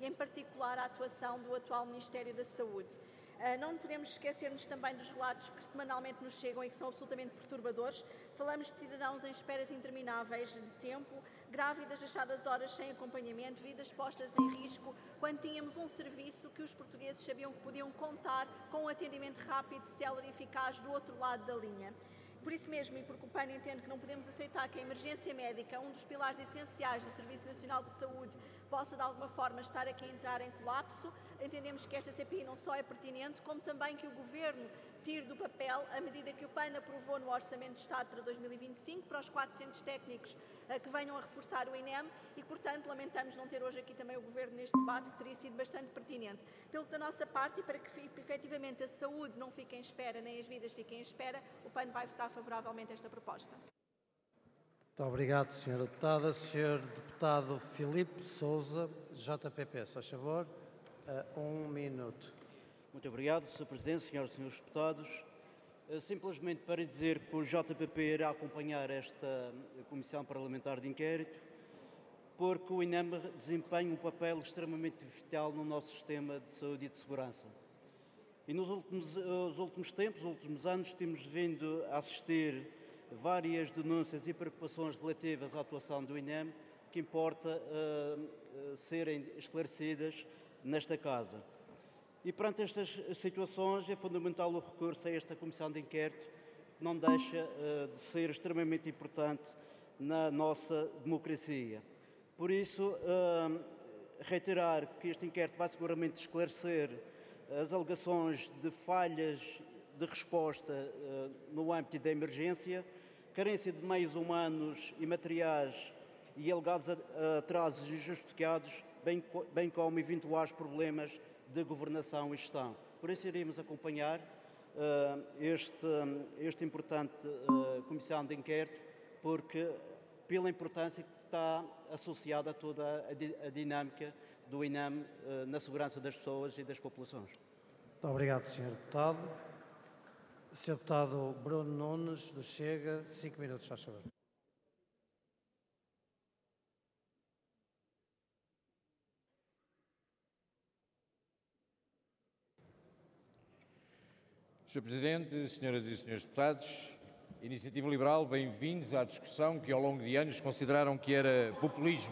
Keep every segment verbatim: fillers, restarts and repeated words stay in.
e, em particular, a atuação do atual Ministério da Saúde. Não podemos esquecer-nos também dos relatos que semanalmente nos chegam e que são absolutamente perturbadores. Falamos de cidadãos em esperas intermináveis de tempo, grávidas achadas horas sem acompanhamento, vidas postas em risco, quando tínhamos um serviço que os portugueses sabiam que podiam contar com um atendimento rápido, célere e eficaz do outro lado da linha. Por isso mesmo, e porque o P A N entende que não podemos aceitar que a emergência médica, um dos pilares essenciais do Serviço Nacional de Saúde, possa de alguma forma estar aqui a entrar em colapso, entendemos que esta C P I não só é pertinente, como também que o Governo tire do papel a medida que o P A N aprovou no Orçamento de Estado para dois mil e vinte e cinco, para os quatrocentos técnicos uh, que venham a reforçar o INEM e, portanto, lamentamos não ter hoje aqui também o Governo neste debate, que teria sido bastante pertinente. Pelo que da nossa parte, e para que efetivamente a saúde não fique em espera, nem as vidas fiquem em espera, o P A N vai votar favoravelmente esta proposta. Muito obrigado, senhora Deputada. senhor Deputado Filipe Sousa, J P P, só favor, uh, um minuto. Muito obrigado, senhor Presidente, senhoras e senhores deputados. Simplesmente para dizer que o J P P irá acompanhar esta Comissão Parlamentar de Inquérito, porque o INEM desempenha um papel extremamente vital no nosso sistema de saúde e de segurança. E nos últimos, os últimos tempos, os últimos anos, temos vindo a assistir várias denúncias e preocupações relativas à atuação do INEM que importa uh, uh, serem esclarecidas nesta Casa. E perante estas situações é fundamental o recurso a esta Comissão de Inquérito, que não deixa uh, de ser extremamente importante na nossa democracia. Por isso, uh, reiterar que este inquérito vai seguramente esclarecer as alegações de falhas de resposta uh, no âmbito da emergência, carência de meios humanos e materiais e alegados atrasos injustificados, bem, bem como eventuais problemas de governação e gestão. Por isso iremos acompanhar uh, este, este importante uh, Comissão de Inquérito, porque pela importância que está associada a toda a, di a dinâmica do INEM uh, na segurança das pessoas e das populações. Muito obrigado, senhor Deputado. senhor Deputado Bruno Nunes, do Chega, cinco minutos, faz favor. senhor Presidente, senhoras e senhores deputados, Iniciativa Liberal, bem-vindos à discussão que ao longo de anos consideraram que era populismo.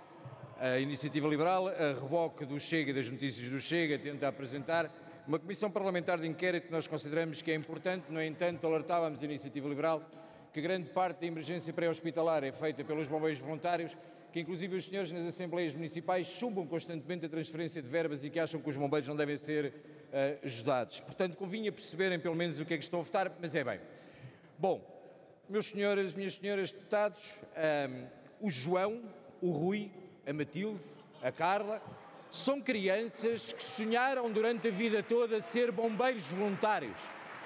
A Iniciativa Liberal, a reboque do Chega e das notícias do Chega, tenta apresentar uma comissão parlamentar de inquérito que nós consideramos que é importante. No entanto, alertávamos a Iniciativa Liberal que grande parte da emergência pré-hospitalar é feita pelos bombeiros voluntários, que inclusive os senhores nas Assembleias Municipais chumbam constantemente a transferência de verbas e que acham que os bombeiros não devem ser uh, ajudados. Portanto, convinha perceberem pelo menos o que é que estão a votar, mas é bem. Bom, meus senhores, minhas senhoras deputados, um, o João, o Rui, a Matilde, a Carla, são crianças que sonharam durante a vida toda ser bombeiros voluntários.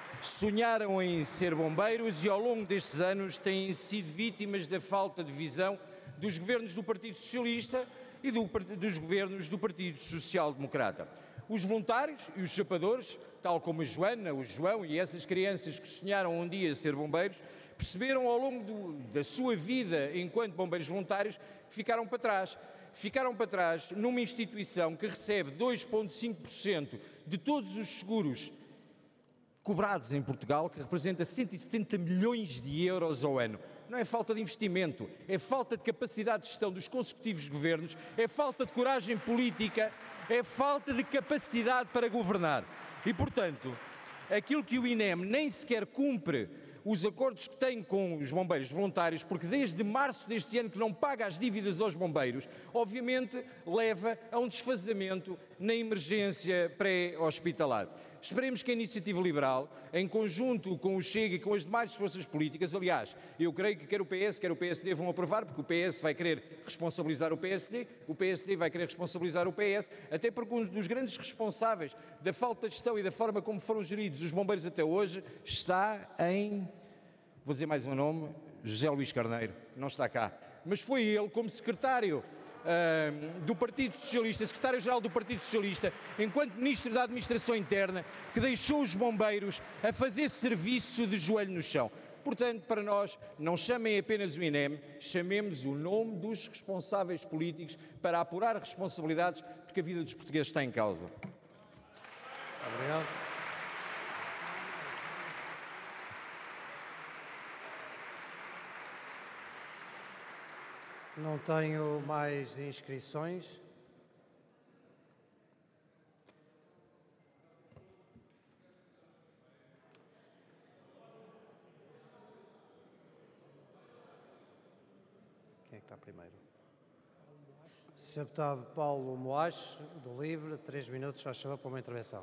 Sonharam em ser bombeiros e ao longo destes anos têm sido vítimas da falta de visão dos governos do Partido Socialista e do, dos governos do Partido Social Democrata. Os voluntários e os chapadores, tal como a Joana, o João e essas crianças que sonharam um dia ser bombeiros, perceberam ao longo do, da sua vida enquanto bombeiros voluntários que ficaram para trás. Ficaram para trás numa instituição que recebe dois vírgula cinco por cento de todos os seguros cobrados em Portugal, que representa cento e setenta milhões de euros ao ano. Não é falta de investimento, é falta de capacidade de gestão dos consecutivos governos, é falta de coragem política, é falta de capacidade para governar. E, portanto, aquilo que o INEM nem sequer cumpre os acordos que tem com os bombeiros voluntários, porque desde março deste ano que não paga as dívidas aos bombeiros, obviamente leva a um desfazamento na emergência pré-hospitalar. Esperemos que a Iniciativa Liberal, em conjunto com o Chega e com as demais forças políticas, aliás, eu creio que quer o P S, quer o P S D vão aprovar, porque o P S vai querer responsabilizar o P S D, o P S D vai querer responsabilizar o P S, até porque um dos grandes responsáveis da falta de gestão e da forma como foram geridos os bombeiros até hoje está em, vou dizer mais um nome, José Luís Carneiro, não está cá, mas foi ele como secretário Uh, do Partido Socialista, secretário-geral do Partido Socialista, enquanto Ministro da Administração Interna, que deixou os bombeiros a fazer serviço de joelho no chão. Portanto, para nós, não chamem apenas o INEM, chamemos o nome dos responsáveis políticos para apurar responsabilidades porque a vida dos portugueses está em causa. Obrigado. Não tenho mais inscrições. Quem é que está primeiro? senhor Deputado Paulo Moacho, do Livre, três minutos, faz favor, para uma intervenção.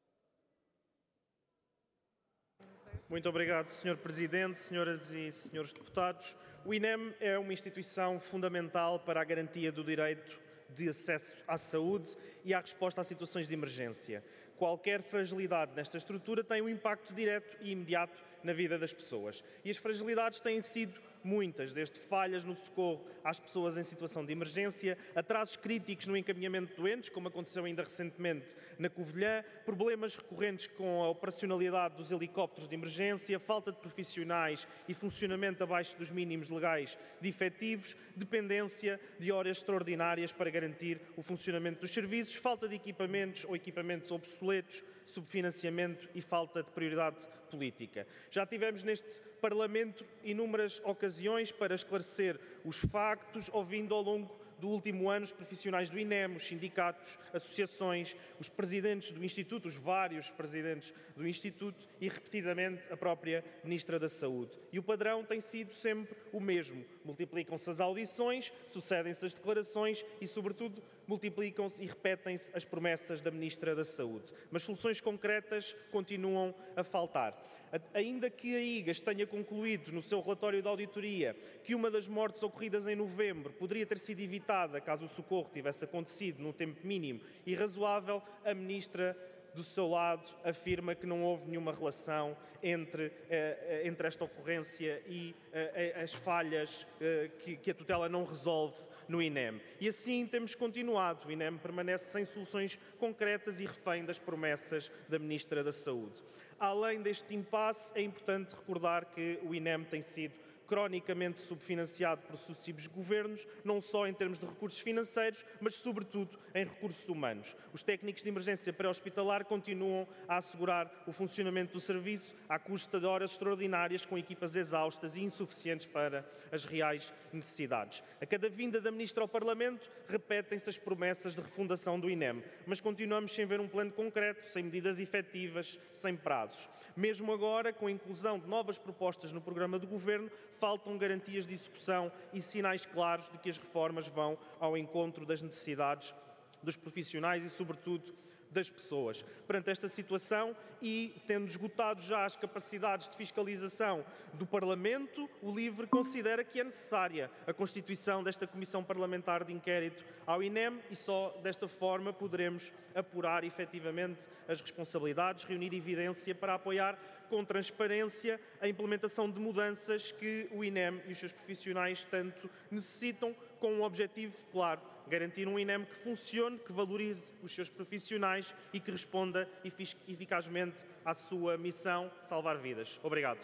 Muito obrigado, senhor Presidente, senhoras e senhores deputados. O INEM é uma instituição fundamental para a garantia do direito de acesso à saúde e à resposta a situações de emergência. Qualquer fragilidade nesta estrutura tem um impacto direto e imediato na vida das pessoas. E as fragilidades têm sido muitas, desde falhas no socorro às pessoas em situação de emergência, atrasos críticos no encaminhamento de doentes, como aconteceu ainda recentemente na Covilhã, problemas recorrentes com a operacionalidade dos helicópteros de emergência, falta de profissionais e funcionamento abaixo dos mínimos legais de efetivos, dependência de horas extraordinárias para garantir o funcionamento dos serviços, falta de equipamentos ou equipamentos obsoletos, subfinanciamento e falta de prioridade política. Já tivemos neste Parlamento inúmeras ocasiões para esclarecer os factos, ouvindo ao longo do último ano os profissionais do INEM, os sindicatos, associações, os presidentes do Instituto, os vários presidentes do Instituto e, repetidamente, a própria Ministra da Saúde. E o padrão tem sido sempre o mesmo. Multiplicam-se as audições, sucedem-se as declarações e, sobretudo, multiplicam-se e repetem-se as promessas da Ministra da Saúde. Mas soluções concretas continuam a faltar. Ainda que a I G A S tenha concluído no seu relatório de auditoria que uma das mortes ocorridas em novembro poderia ter sido evitada caso o socorro tivesse acontecido num tempo mínimo e razoável, a Ministra, do seu lado, afirma que não houve nenhuma relação entre, eh, entre esta ocorrência e eh, as falhas eh, que, que a tutela não resolve no INEM. E assim temos continuado. O INEM permanece sem soluções concretas e refém das promessas da Ministra da Saúde. Além deste impasse, é importante recordar que o INEM tem sido cronicamente subfinanciado por sucessivos governos, não só em termos de recursos financeiros, mas sobretudo em recursos humanos. Os técnicos de emergência pré-hospitalar continuam a assegurar o funcionamento do serviço à custa de horas extraordinárias, com equipas exaustas e insuficientes para as reais necessidades. A cada vinda da Ministra ao Parlamento, repetem-se as promessas de refundação do INEM, mas continuamos sem ver um plano concreto, sem medidas efetivas, sem prazos. Mesmo agora, com a inclusão de novas propostas no programa do Governo, faltam garantias de execução e sinais claros de que as reformas vão ao encontro das necessidades dos profissionais e, sobretudo, das pessoas. Perante esta situação e tendo esgotado já as capacidades de fiscalização do Parlamento, o LIVRE considera que é necessária a constituição desta Comissão Parlamentar de Inquérito ao INEM e só desta forma poderemos apurar efetivamente as responsabilidades, reunir evidência para apoiar com transparência a implementação de mudanças que o INEM e os seus profissionais tanto necessitam, com um objetivo claro: garantir um INEM que funcione, que valorize os seus profissionais e que responda eficazmente à sua missão: salvar vidas. Obrigado.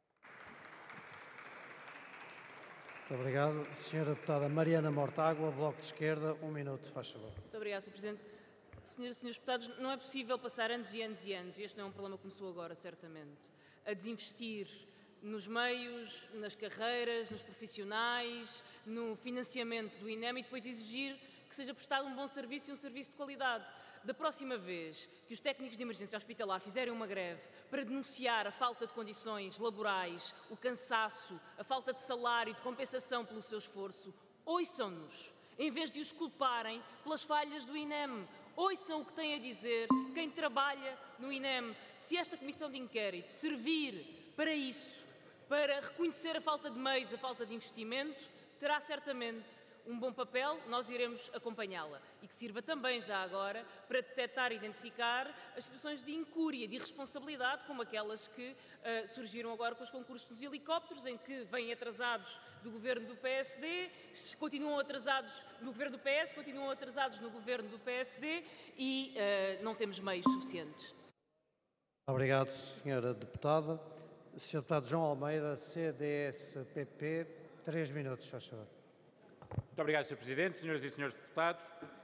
Muito obrigado. Senhora Deputada Mariana Mortágua, Bloco de Esquerda, um minuto, faz favor. Muito obrigada, senhor Presidente. Senhoras e senhores deputados, não é possível passar anos e anos e anos, e este não é um problema que começou agora, certamente, a desinvestir nos meios, nas carreiras, nos profissionais, no financiamento do INEM e depois exigir que seja prestado um bom serviço e um serviço de qualidade. Da próxima vez que os técnicos de emergência hospitalar fizerem uma greve para denunciar a falta de condições laborais, o cansaço, a falta de salário e de compensação pelo seu esforço, ouçam-nos, em vez de os culparem pelas falhas do INEM. Ouçam o que tem a dizer quem trabalha no INEM. Se esta comissão de inquérito servir para isso, para reconhecer a falta de meios, a falta de investimento, terá certamente um bom papel, nós iremos acompanhá-la. E que sirva também, já agora, para detectar e identificar as situações de incúria, de irresponsabilidade, como aquelas que uh, surgiram agora com os concursos dos helicópteros, em que vêm atrasados do governo do P S D, continuam atrasados no governo do P S, continuam atrasados no governo do P S D e uh, não temos meios suficientes. Obrigado, senhora Deputada. senhor Deputado João Almeida, C D S P P, três minutos, faz favor. Muito obrigado, senhor Presidente, senhoras e senhores deputados.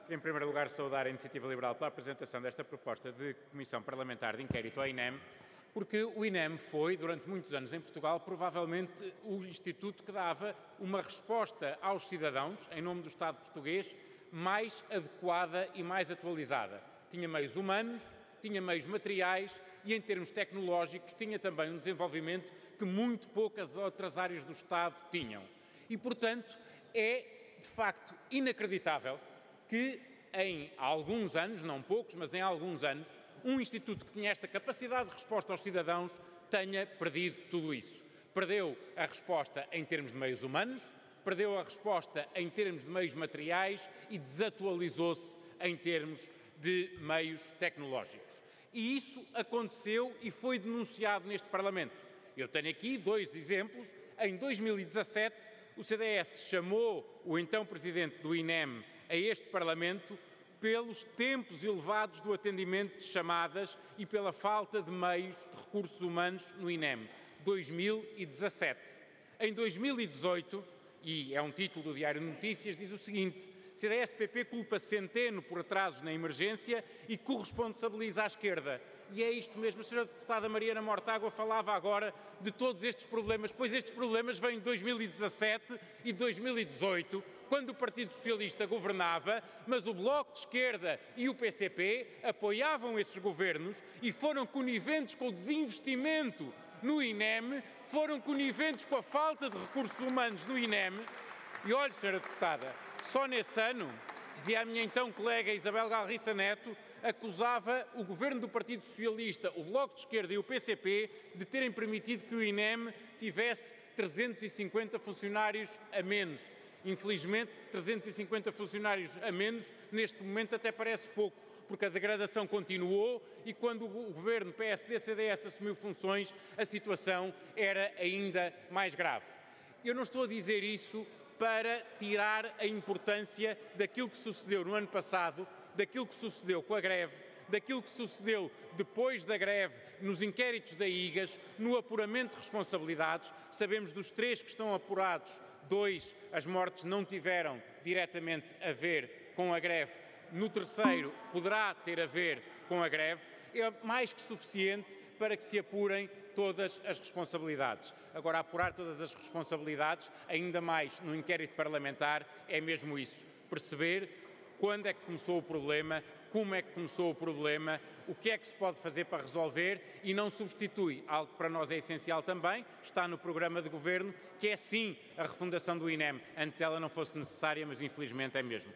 Em primeiro lugar, saudar a Iniciativa Liberal pela apresentação desta proposta de Comissão Parlamentar de Inquérito ao INEM, porque o INEM foi, durante muitos anos em Portugal, provavelmente o instituto que dava uma resposta aos cidadãos, em nome do Estado português, mais adequada e mais atualizada. Tinha meios humanos, tinha meios materiais e, em termos tecnológicos, tinha também um desenvolvimento que muito poucas outras áreas do Estado tinham. E, portanto, é, de facto, inacreditável que em alguns anos, não poucos, mas em alguns anos, um instituto que tinha esta capacidade de resposta aos cidadãos tenha perdido tudo isso. Perdeu a resposta em termos de meios humanos, perdeu a resposta em termos de meios materiais e desatualizou-se em termos de meios tecnológicos. E isso aconteceu e foi denunciado neste Parlamento. Eu tenho aqui dois exemplos. Em dois mil e dezassete, o C D S chamou o então Presidente do INEM a este Parlamento pelos tempos elevados do atendimento de chamadas e pela falta de meios de recursos humanos no INEM. dois mil e dezassete. Em dois mil e dezoito, e é um título do Diário de Notícias, diz o seguinte: C D S P P culpa Centeno por atrasos na emergência e corresponsabiliza à esquerda. E é isto mesmo, a senhora deputada Mariana Mortágua falava agora de todos estes problemas, pois estes problemas vêm de dois mil e dezassete e de dois mil e dezoito, quando o Partido Socialista governava, mas o Bloco de Esquerda e o P C P apoiavam esses governos e foram coniventes com o desinvestimento no INEM, foram coniventes com a falta de recursos humanos no INEM. E olhe, senhora deputada, só nesse ano, dizia a minha então colega Isabel Galriça Neto, acusava o governo do Partido Socialista, o Bloco de Esquerda e o P C P de terem permitido que o INEM tivesse trezentos e cinquenta funcionários a menos. Infelizmente, trezentos e cinquenta funcionários a menos, neste momento até parece pouco, porque a degradação continuou e quando o governo P S D C D S assumiu funções, a situação era ainda mais grave. Eu não estou a dizer isso para tirar a importância daquilo que sucedeu no ano passado, daquilo que sucedeu com a greve, daquilo que sucedeu depois da greve, nos inquéritos da I G A S, no apuramento de responsabilidades. Sabemos dos três que estão apurados, dois, as mortes não tiveram diretamente a ver com a greve. No terceiro, poderá ter a ver com a greve. É mais que suficiente para que se apurem todas as responsabilidades. Agora, apurar todas as responsabilidades, ainda mais no inquérito parlamentar, é mesmo isso. Perceber quando é que começou o problema, como é que começou o problema, o que é que se pode fazer para resolver e não substitui algo que para nós é essencial também, está no programa de governo, que é sim a refundação do INEM. Antes ela não fosse necessária, mas infelizmente é mesmo.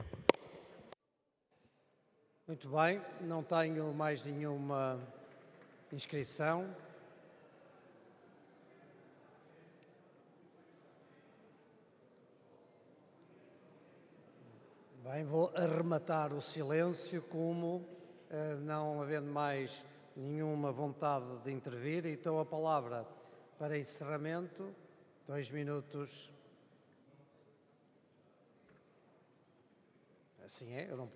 Muito bem, não tenho mais nenhuma inscrição. Bem, vou arrematar o silêncio como, eh, não havendo mais nenhuma vontade de intervir, então a palavra para encerramento, dois minutos. Assim é, eu não...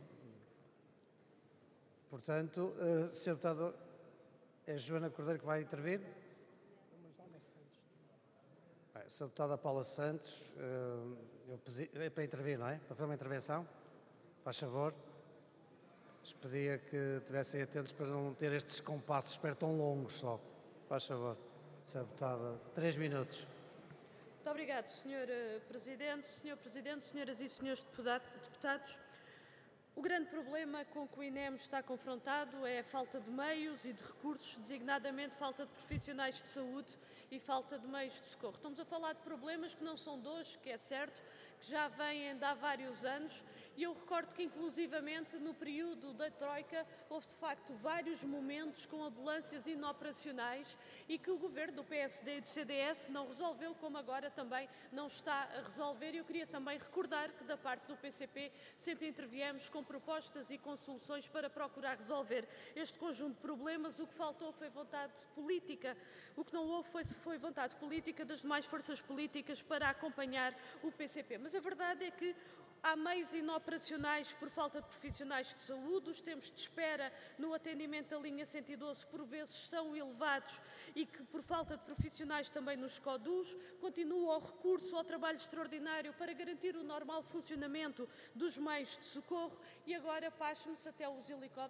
Portanto, uh, senhor Deputado, é Joana Cordeiro que vai intervir? Bem, senhor Deputada Paula Santos, uh, eu pedi, é para intervir, não é? Para fazer uma intervenção? Faz favor. Mas pedia que estivessem atentos para não ter estes compassos, espero tão longos só. Faz favor. senhora Deputada, três minutos. Muito obrigado, senhor Presidente. senhor Presidente, senhoras e senhores deputados, o grande problema com que o INEM está confrontado é a falta de meios e de recursos, designadamente falta de profissionais de saúde e falta de meios de socorro. Estamos a falar de problemas que não são de hoje, que é certo, que já vêm de há vários anos, e eu recordo que inclusivamente no período da Troika houve de facto vários momentos com ambulâncias inoperacionais e que o governo do P S D e do C D S não resolveu, como agora também não está a resolver. E eu queria também recordar que da parte do P C P sempre interviemos com propostas e com soluções para procurar resolver este conjunto de problemas. O que faltou foi vontade política, o que não houve foi, foi vontade política das demais forças políticas para acompanhar o P C P. Mas a verdade é que Há meios inoperacionais por falta de profissionais de saúde, os tempos de espera no atendimento da linha cento e doze por vezes são elevados e que por falta de profissionais também nos CODUs, continua o recurso ao trabalho extraordinário para garantir o normal funcionamento dos meios de socorro e agora pasme-se até os helicópteros.